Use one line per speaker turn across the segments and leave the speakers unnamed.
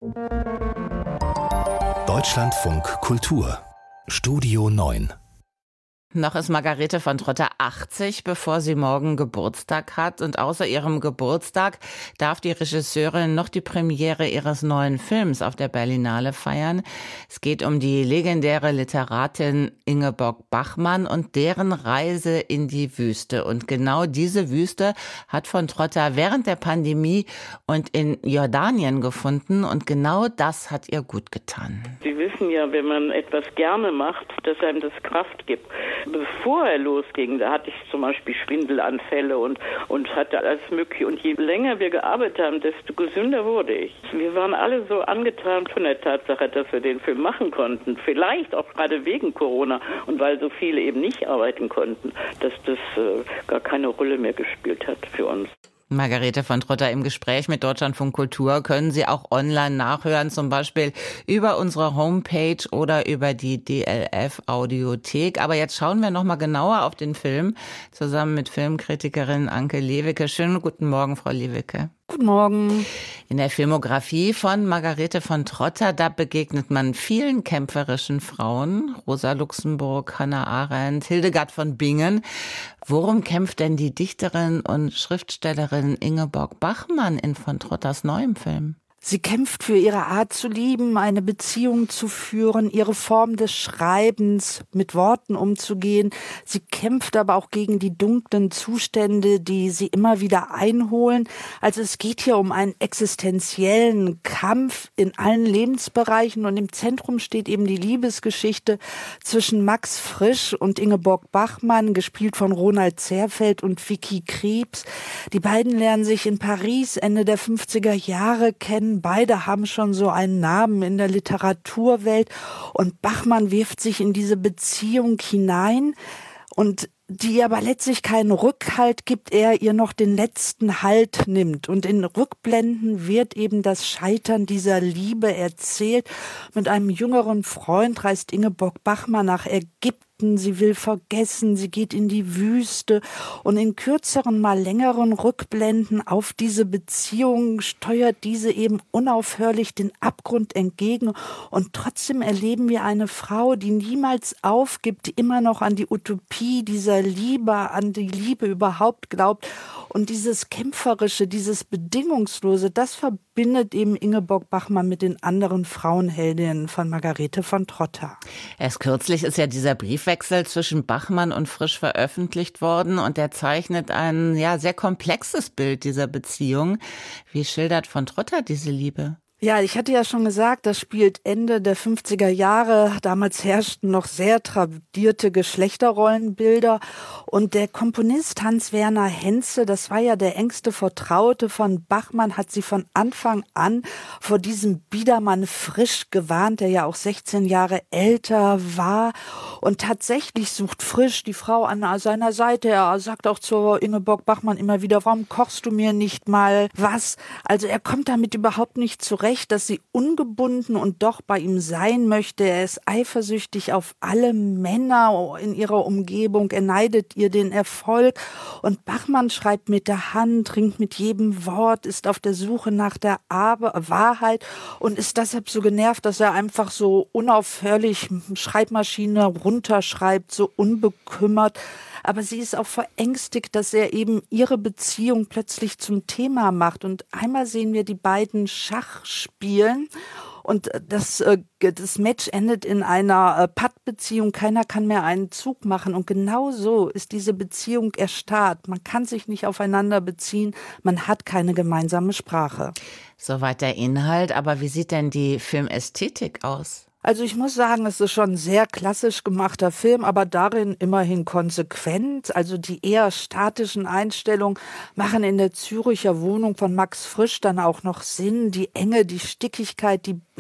Deutschlandfunk Kultur Studio 9.
Noch ist Margarete von Trotta 80, bevor sie morgen Geburtstag hat. Und außer ihrem Geburtstag darf die Regisseurin noch die Premiere ihres neuen Films auf der Berlinale feiern. Es geht um die legendäre Literatin Ingeborg Bachmann und deren Reise in die Wüste. Und genau diese Wüste hat von Trotta während der Pandemie und in Jordanien gefunden. Und genau das hat ihr gut getan.
Sie wissen ja, wenn man etwas gerne macht, dass einem das Kraft gibt. Bevor er losging, da hatte ich zum Beispiel Schwindelanfälle und hatte alles Mögliche. Und je länger wir gearbeitet haben, desto gesünder wurde ich. Wir waren alle so angetan von der Tatsache, dass wir den Film machen konnten. Vielleicht auch gerade wegen Corona und weil so viele eben nicht arbeiten konnten, dass das gar keine Rolle mehr gespielt hat für uns.
Margarete von Trotta im Gespräch mit Deutschlandfunk Kultur können Sie auch online nachhören, zum Beispiel über unsere Homepage oder über die DLF Audiothek. Aber jetzt schauen wir noch mal genauer auf den Film, zusammen mit Filmkritikerin Anke Lewicke. Schönen guten Morgen, Frau Lewicke.
Guten Morgen.
In der Filmografie von Margarete von Trotta, da begegnet man vielen kämpferischen Frauen. Rosa Luxemburg, Hannah Arendt, Hildegard von Bingen. Worum kämpft denn die Dichterin und Schriftstellerin Ingeborg Bachmann in von Trottas neuem Film?
Sie kämpft für ihre Art zu lieben, eine Beziehung zu führen, ihre Form des Schreibens, mit Worten umzugehen. Sie kämpft aber auch gegen die dunklen Zustände, die sie immer wieder einholen. Also es geht hier um einen existenziellen Kampf in allen Lebensbereichen und im Zentrum steht eben die Liebesgeschichte zwischen Max Frisch und Ingeborg Bachmann, gespielt von Ronald Zerfeld und Vicky Krebs. Die beiden lernen sich in Paris Ende der 50er Jahre kennen. Beide haben schon so einen Namen in der Literaturwelt und Bachmann wirft sich in diese Beziehung hinein und die aber letztlich keinen Rückhalt gibt, er ihr noch den letzten Halt nimmt. Und in Rückblenden wird eben das Scheitern dieser Liebe erzählt. Mit einem jüngeren Freund reist Ingeborg Bachmann nach Ägypten. Sie will vergessen, sie geht in die Wüste und in kürzeren, mal längeren Rückblenden auf diese Beziehung steuert diese eben unaufhörlich den Abgrund entgegen und trotzdem erleben wir eine Frau, die niemals aufgibt, die immer noch an die Utopie dieser Liebe, an die Liebe überhaupt glaubt und dieses Kämpferische, dieses Bedingungslose, das verbindet eben Ingeborg Bachmann mit den anderen Frauenheldinnen von Margarete von Trotta.
Erst kürzlich ist ja dieser Briefwechsel zwischen Bachmann und Frisch veröffentlicht worden und der zeichnet ein sehr komplexes Bild dieser Beziehung. Wie schildert von Trotta diese Liebe?
Ja, ich hatte ja schon gesagt, das spielt Ende der 50er Jahre. Damals herrschten noch sehr tradierte Geschlechterrollenbilder. Und der Komponist Hans-Werner Henze, das war ja der engste Vertraute von Bachmann, hat sie von Anfang an vor diesem Biedermann Frisch gewarnt, der ja auch 16 Jahre älter war. Und tatsächlich sucht Frisch die Frau an seiner Seite. Er sagt auch zur Ingeborg Bachmann immer wieder, warum kochst du mir nicht mal was? Also er kommt damit überhaupt nicht zurecht, dass sie ungebunden und doch bei ihm sein möchte. Er ist eifersüchtig auf alle Männer in ihrer Umgebung. Er neidet ihr den Erfolg. Und Bachmann schreibt mit der Hand, ringt mit jedem Wort, ist auf der Suche nach der Wahrheit und ist deshalb so genervt, dass er einfach so unaufhörlich Schreibmaschine runterschreibt, so unbekümmert. Aber sie ist auch verängstigt, dass er eben ihre Beziehung plötzlich zum Thema macht. Und einmal sehen wir die beiden Schach spielen und das Match endet in einer Pattbeziehung. Keiner kann mehr einen Zug machen. Und genau so ist diese Beziehung erstarrt. Man kann sich nicht aufeinander beziehen. Man hat keine gemeinsame Sprache.
Soweit der Inhalt. Aber wie sieht denn die Filmästhetik aus?
Also ich muss sagen, es ist schon ein sehr klassisch gemachter Film, aber darin immerhin konsequent. Also die eher statischen Einstellungen machen in der Züricher Wohnung von Max Frisch dann auch noch Sinn. Die Enge, die Stickigkeit, die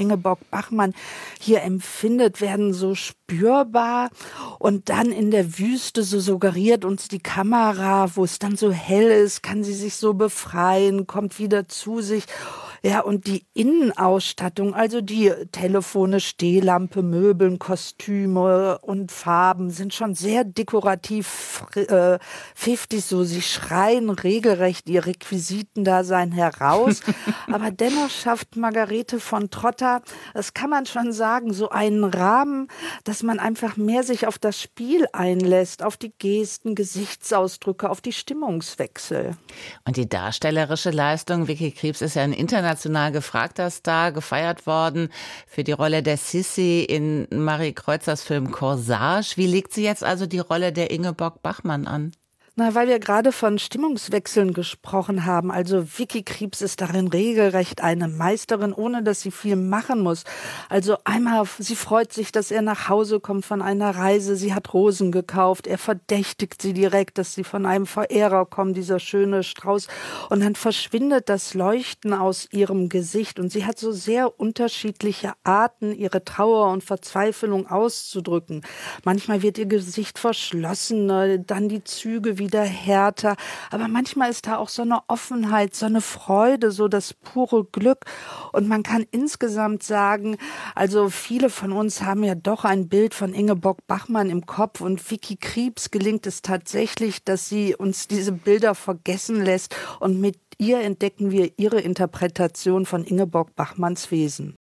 Ingeborg Bachmann hier empfindet, werden so spürbar. Und dann in der Wüste, so suggeriert uns die Kamera, wo es dann so hell ist, kann sie sich so befreien, kommt wieder zu sich. Ja, und die Innenausstattung, also die Telefone, Stehlampe, Möbeln, Kostüme und Farben sind schon sehr dekorativ pfiffig, so sie schreien regelrecht ihr Requisitendasein heraus. Aber dennoch schafft Margarete von Trotta, das kann man schon sagen, so einen Rahmen, dass man einfach mehr sich auf das Spiel einlässt, auf die Gesten, Gesichtsausdrücke, auf die Stimmungswechsel.
Und die darstellerische Leistung, Vicky Krieps ist ja ein international gefragter Star, gefeiert worden für die Rolle der Sissi in Marie Kreuzers Film Corsage. Wie legt sie jetzt also die Rolle der Ingeborg Bachmann an?
Na, weil wir gerade von Stimmungswechseln gesprochen haben. Also Vicky Krieps ist darin regelrecht eine Meisterin, ohne dass sie viel machen muss. Also einmal, sie freut sich, dass er nach Hause kommt von einer Reise. Sie hat Rosen gekauft. Er verdächtigt sie direkt, dass sie von einem Verehrer kommt, dieser schöne Strauß. Und dann verschwindet das Leuchten aus ihrem Gesicht. Und sie hat so sehr unterschiedliche Arten, ihre Trauer und Verzweiflung auszudrücken. Manchmal wird ihr Gesicht verschlossen, dann die Züge wieder härter, aber manchmal ist da auch so eine Offenheit, so eine Freude, so das pure Glück. Und man kann insgesamt sagen, also viele von uns haben ja doch ein Bild von Ingeborg Bachmann im Kopf und Vicky Krieps gelingt es tatsächlich, dass sie uns diese Bilder vergessen lässt und mit ihr entdecken wir ihre Interpretation von Ingeborg Bachmanns Wesen.